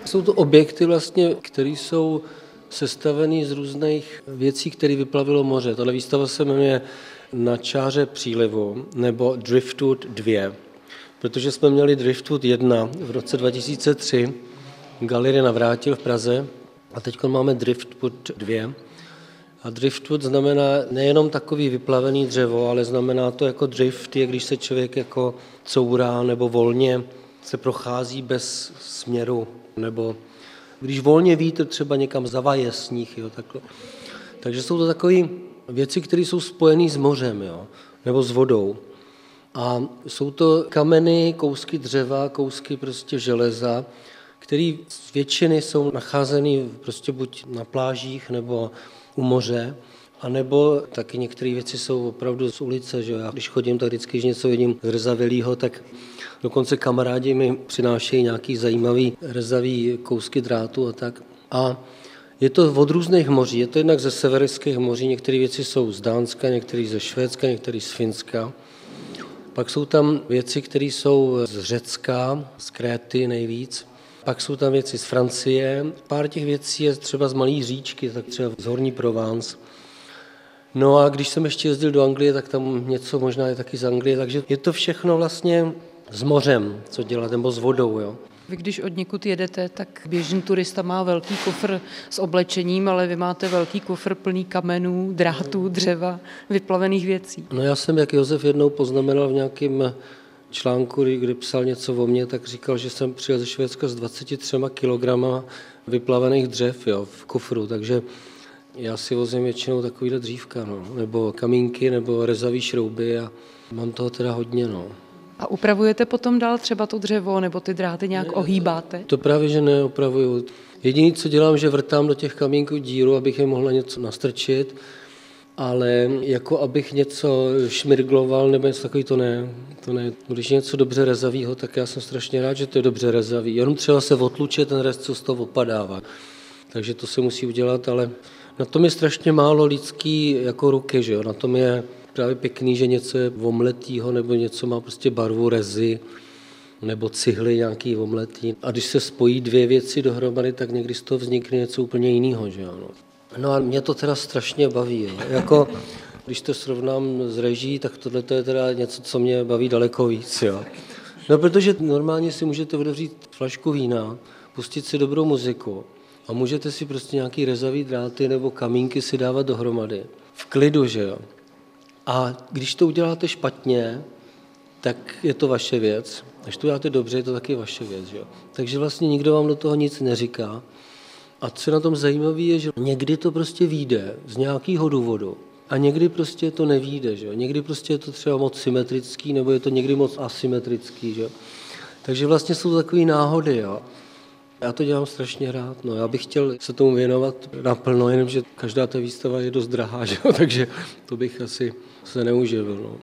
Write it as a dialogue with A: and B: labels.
A: Jsou to objekty vlastně, které jsou sestaveny z různých věcí, které vyplavilo moře. Tato výstava se jmenuje Na čáře přílivu nebo Driftwood 2, protože jsme měli Driftwood 1 v roce 2003, Galerie Navrátil v Praze a teď máme Driftwood 2. A driftwood znamená nejenom takový vyplavený dřevo, ale znamená to jako drift, je když se člověk jako courá nebo volně se prochází bez směru, nebo když volně vítr třeba někam zavaje sníh, jo, takhle. Takže jsou to takové věci, které jsou spojené s mořem, jo, nebo s vodou. A jsou to kameny, kousky dřeva, kousky prostě železa, které z většiny jsou nacházeny prostě buď na plážích nebo u moře, anebo taky některé věci jsou opravdu z ulice. Že? Já když chodím, tak vždycky, když něco vidím zrzavělýho, tak dokonce kamarádi mi přinášejí nějaký zajímavý rezavý kousky drátu a tak. A je to od různých moří, je to jednak ze severských moří, některé věci jsou z Dánska, některé ze Švédska, některé z Finska. Pak jsou tam věci, které jsou z Řecka, z Kréty nejvíc. Pak jsou tam věci z Francie, pár těch věcí je třeba z malé říčky, tak třeba z Horní Provence. No a když jsem ještě jezdil do Anglie, tak tam něco možná je taky z Anglie, takže je to všechno vlastně s mořem, co dělat, nebo s vodou. Jo.
B: Vy když od někud jedete, tak běžný turista má velký kufr s oblečením, ale vy máte velký kufr plný kamenů, drátů, dřeva, vyplavených věcí.
A: No já jsem, jak Josef jednou poznamenal v nějakém článku, kdy psal něco o mně, tak říkal, že jsem přijel ze Švédska s 23 kilograma vyplavených dřev, jo, v kufru, takže já si vozím většinou takovýhle dřívka, no, nebo kamínky, nebo rezavý šrouby a mám toho teda hodně, no.
B: A upravujete potom dál třeba to dřevo, nebo ty dráty nějak ohýbáte?
A: To právě, že neopravuju. Jediné, co dělám, že vrtám do těch kamínků díru, abych je mohla něco nastrčit, ale jako abych něco šmirgloval nebo něco takový, to ne. Když je něco dobře rezavýho, tak já jsem strašně rád, že to je dobře rezavý. Jenom třeba se otluče ten rez, co z toho opadává. Takže to se musí udělat, ale na tom je strašně málo lidský jako ruky, že jo. Na tom je právě pěkný, že něco je omletýho nebo něco má prostě barvu rezy nebo cihly nějaký omletý. A když se spojí dvě věci dohromady, tak někdy z toho vznikne něco úplně jiného, že jo. No a mě to teda strašně baví. Jo. Jako, když to srovnám s režií, tak tohle je teda něco, co mě baví daleko víc. Jo. No, protože normálně si můžete otevřít flašku vína, pustit si dobrou muziku a můžete si prostě nějaký rezavý dráty nebo kamínky si dávat dohromady. V klidu, že jo. A když to uděláte špatně, tak je to vaše věc. Když to uděláte dobře, je to taky vaše věc. Že jo. Takže vlastně nikdo vám do toho nic neříká. A co na tom zajímavé je, že někdy to prostě vyjde z nějakého důvodu a někdy prostě to nevyjde. Že? Někdy prostě je to třeba moc symetrický nebo je to někdy moc asymetrický. Že? Takže vlastně jsou to takové náhody. Jo? Já to dělám strašně rád. No, já bych chtěl se tomu věnovat naplno, jenomže každá ta výstava je dost drahá, že? Takže to bych asi se neuživil. No.